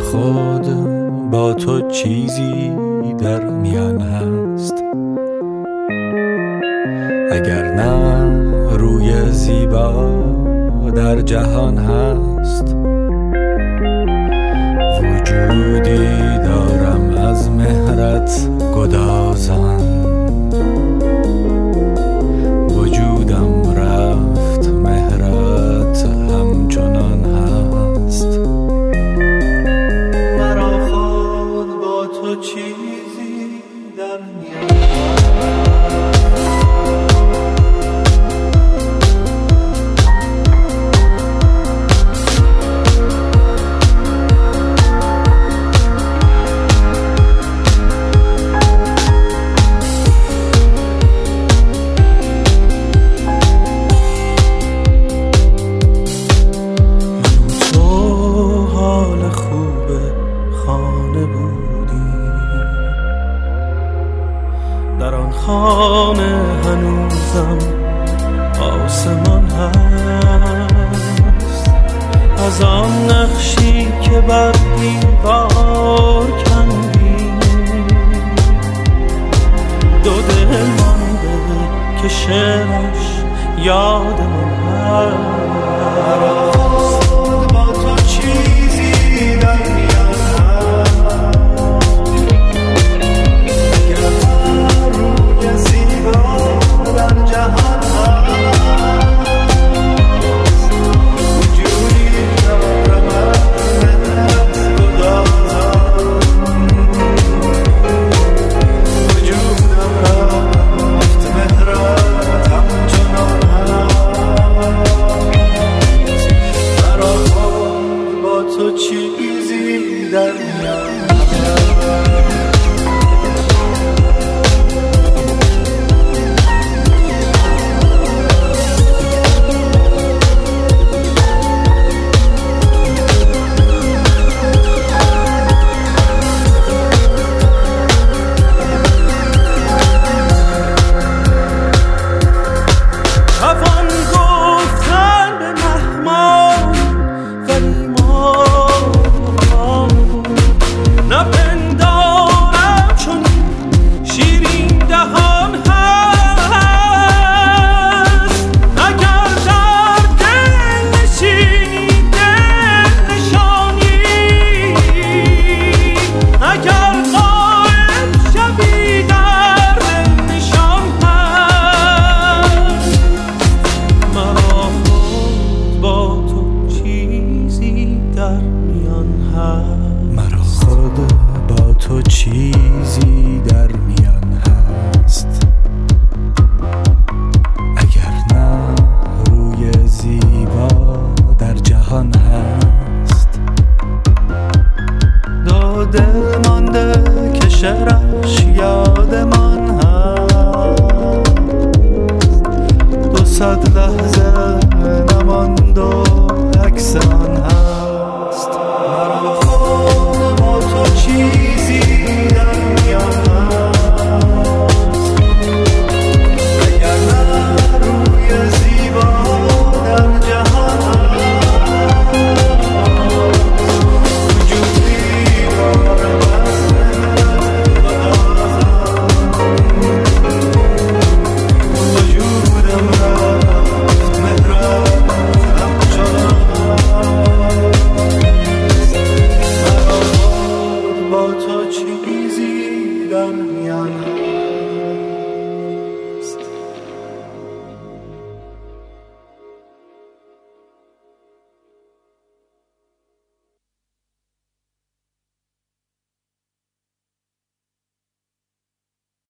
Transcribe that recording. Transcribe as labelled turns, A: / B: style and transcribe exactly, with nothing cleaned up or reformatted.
A: خود با تو چیزی در میان هست، اگر نه روی زیبا در جهان هست. وجودی دارم از مهرت گدازان، وجودم رفت مهرت همچنان هست. مرا خود با تو چیزی در میان در آن خانه هنوزم آسمان هست، از آن نقشی که بر دیوار کندی دو دل مانده که شعرش یادمان هست.